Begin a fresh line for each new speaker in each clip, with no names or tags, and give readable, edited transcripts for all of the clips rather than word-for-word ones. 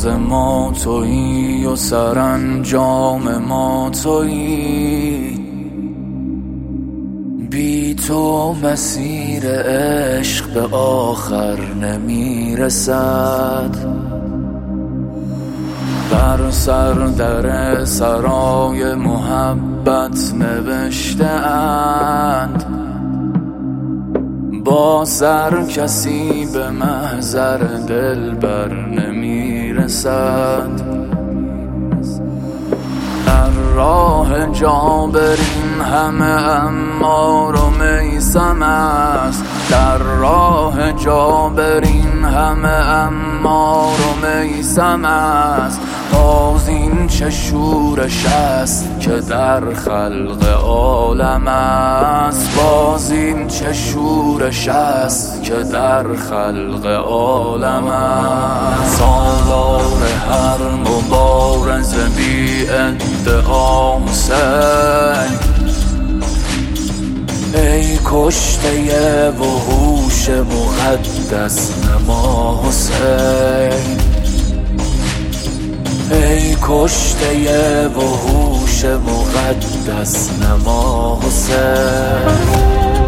راز ما تویی و سرانجام ما تویی. بی تو مسیر عشق به آخر نمیرسد. بر سر در سرای محبت نوشته اند، با سر کسی به محضر دلبر نمیرسد. در راه جابرین همه عمار و میثم است. در راه جابرین همه عمار و میثم است. باز این چه شورش است که در خلق عالم است. باز این چه شورش است که در خلق عالم است. سالار هر مبارز بی ادعا حسین، ای کشته وحوش مقدس نما حسین. ای کشته وحوش مقدس نما حسین.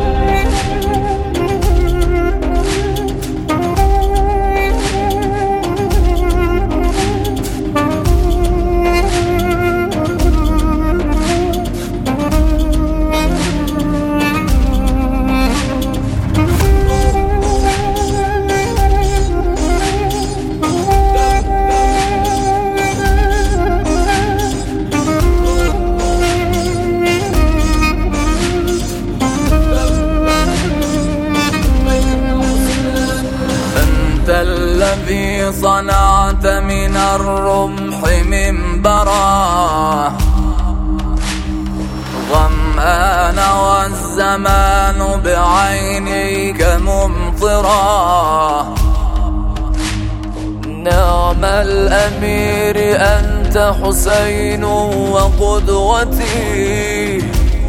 الذي صنعت من الرمح منبرا، ظمآن والزمان بعينيك ممطرا. نعم الأمير أنت حسين وقدوتي،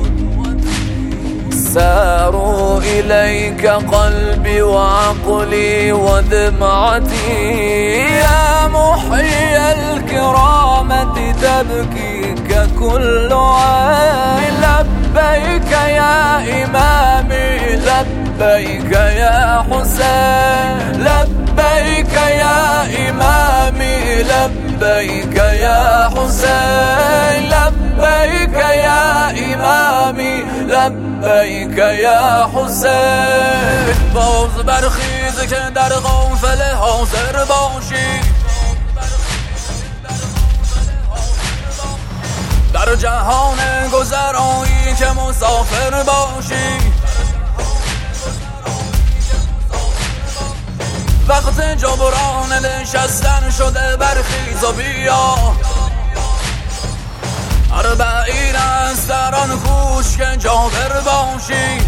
ساروا إليك قلبي وعقلي ودمعتي. يا محيي الكرامة تبكيك كل عين. لبيك يا إمامي لبيك يا حسين. لبيك يا إمامي لبيك يا حسين. لبيك يا إمامي لبیک یا حسین. باز برخیز که در قافله حاضر باشی، در جهان گذرایی که مسافر باشی. وقت جبران نشستن شده، برخیز و بیا. اربعین است در آن کوش که جابر باشی،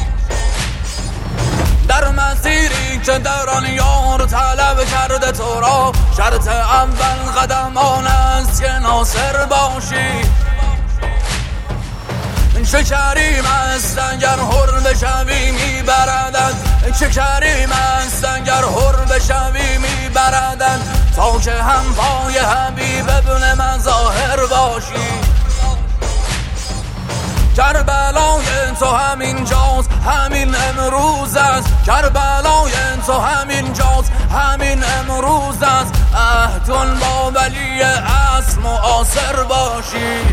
در مسیری که در آن یار طلب کرده تو را. شرط اول قدم آن است که ناصر باشی. چه کریم است اگر حر بشوی میبردد، چه کریم است اگر حر بشوی میبردد. تا که هم پای حبیب ابن مظاهر باشی. کربلای تو همین جاست همین امروز است. کربلای تو همین جاست همین امروز است. عهدون با ولی اصل معاصر باشی.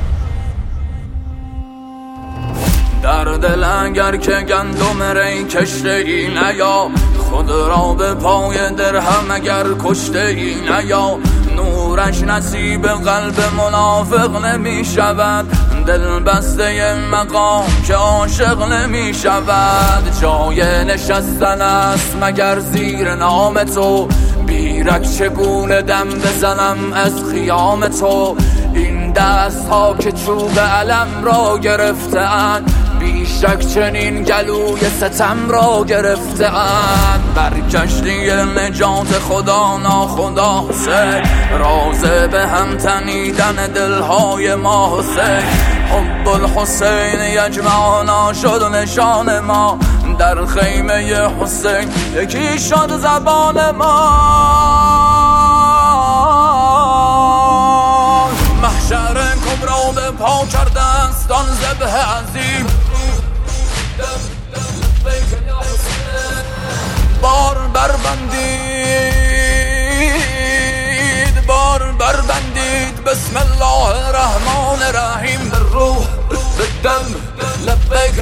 در دل اگر که گندم ری کشته ای نیا، خود را به پای درهم اگر کشته ای نیا. نورش نصیب قلب منافق نمی شود، دل بسته مقام که عاشق نمی شود. جای نشستن است مگر زیر نام تو، بیرک چگونه دم بزنم از خیام تو. این دست ها که چوب علم را گرفتند، بیشک چنین گلوی ستم را گرفتند. بر کشتی نجات خدا ناخدا حسین، رازه به هم تنیدن دلهای ما حسین. حب الحسین یجمعنا شد نشان ما، در خیمه حسین یکی شد زبان ما.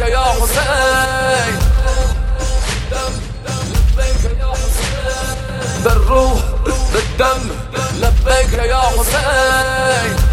یا حسین به روح به دم لبیک یا حسین